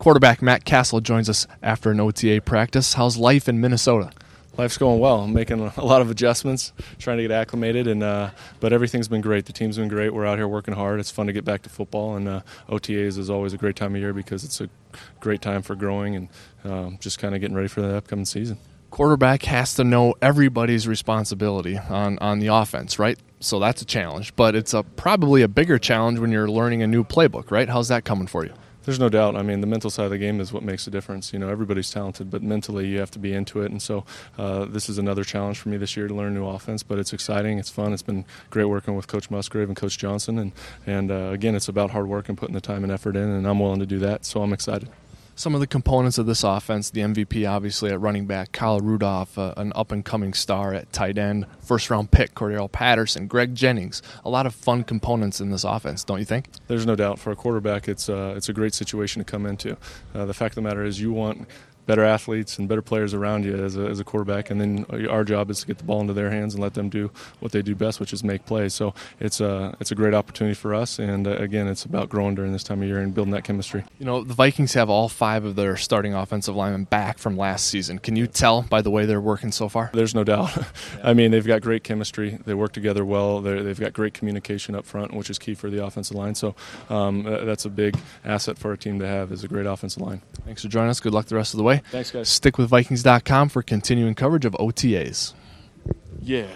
Quarterback Matt Castle joins us after an OTA practice. How's life in Minnesota? Life's going well. I'm making a lot of adjustments, trying to get acclimated, but everything's been great. The team's been great. We're out here working hard. It's fun to get back to football, and OTAs is always a great time of year because it's a great time for growing and just kind of getting ready for the upcoming season. Quarterback has to know everybody's responsibility on the offense, right? So that's a challenge, but it's probably a bigger challenge when you're learning a new playbook, right? How's that coming for you? There's no doubt. I mean, the mental side of the game is what makes a difference. You know, everybody's talented, but mentally you have to be into it. And so this is another challenge for me this year to learn new offense, but it's exciting. It's fun. It's been great working with Coach Musgrave and Coach Johnson. And again, it's about hard work and putting the time and effort in, and I'm willing to do that, so I'm excited. Some of the components of this offense, the MVP obviously at running back, Kyle Rudolph, an up-and-coming star at tight end, first-round pick, Cordero Patterson, Greg Jennings. A lot of fun components in this offense, don't you think? There's no doubt. For a quarterback, it's a great situation to come into. The fact of the matter is you want better athletes and better players around you as a quarterback, and then our job is to get the ball into their hands and let them do what they do best, which is make plays. So it's a great opportunity for us, and again, it's about growing during this time of year and building that chemistry. You know, the Vikings have all 5 of their starting offensive linemen back from last season. Can you tell by the way they're working so far? There's no doubt. I mean, they've got great chemistry. They work together well. They've got great communication up front, which is key for the offensive line. So that's a big asset for our team to have, is a great offensive line. Thanks for joining us. Good luck the rest of the way. Thanks, guys. Stick with Vikings.com for continuing coverage of OTAs. Yeah.